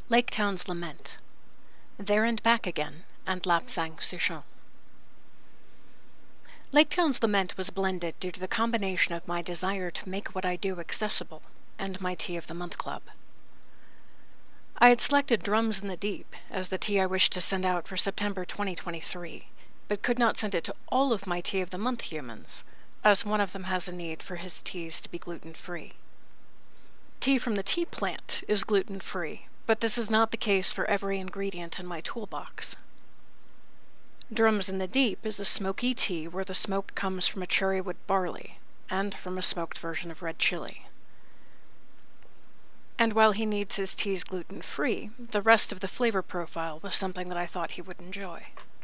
Lake Town's Lament, There and Back Again, and Lapsang Souchon. Lake Town's Lament was blended due to the combination of my desire to make what I do accessible and my Tea of the Month Club. I had selected Drums in the Deep as the tea I wished to send out for September 2023, but could not send it to all of my Tea of the Month humans, as one of them has a need for his teas to be gluten-free. Tea from the tea plant is gluten-free, but this is not the case for every ingredient in my toolbox. Drums in the Deep is a smoky tea where the smoke comes from a cherrywood barley and from a smoked version of red chili. And while he needs his teas gluten-free, the rest of the flavor profile was something that I thought he would enjoy.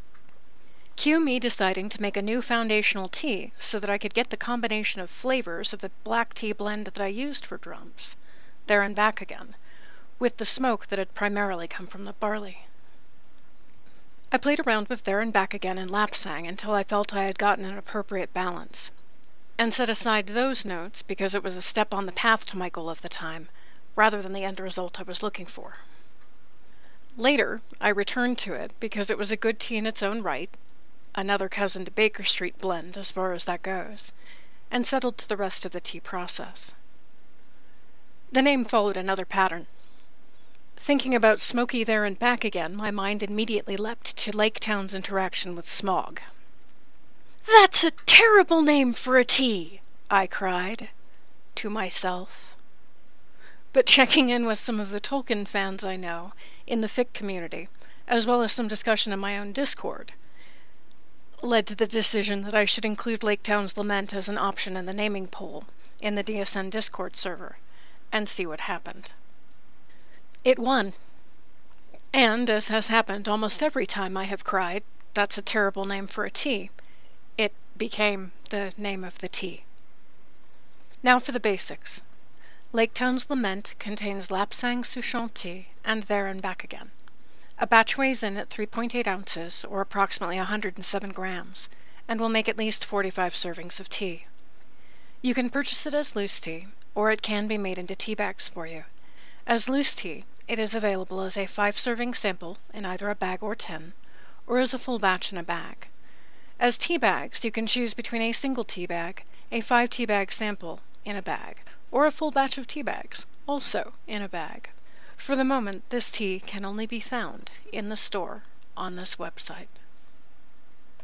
Cue me deciding to make a new foundational tea so that I could get the combination of flavors of the black tea blend that I used for Drums, There and Back Again, with the smoke that had primarily come from the barley. I played around with There and Back Again and Lapsang until I felt I had gotten an appropriate balance, and set aside those notes because it was a step on the path to my goal of the time, rather than the end result I was looking for. Later, I returned to it because it was a good tea in its own right, another cousin to Baker Street blend as far as that goes, and settled to the rest of the tea process. The name followed another pattern. Thinking about Smoky There and Back Again, my mind immediately leapt to Lake Town's interaction with smog. "That's a terrible name for a tea!" I cried to myself. But checking in with some of the Tolkien fans I know in the fic community, as well as some discussion in my own Discord, led to the decision that I should include Lake Town's Lament as an option in the naming poll in the DSN Discord server, and see what happened. It won. And, as has happened almost every time I have cried, "That's a terrible name for a tea," it became the name of the tea. Now for the basics. Lake Town's Lament contains Lapsang Souchon tea and There and Back Again. A batch weighs in at 3.8 ounces, or approximately 107 grams, and will make at least 45 servings of tea. You can purchase it as loose tea, or it can be made into tea bags for you. As loose tea, it is available as a 5-serving sample in either a bag or tin, or as a full batch in a bag. As tea bags, you can choose between a single tea bag, a 5 tea bag sample in a bag, or a full batch of tea bags, also in a bag. For the moment, this tea can only be found in the store on this website.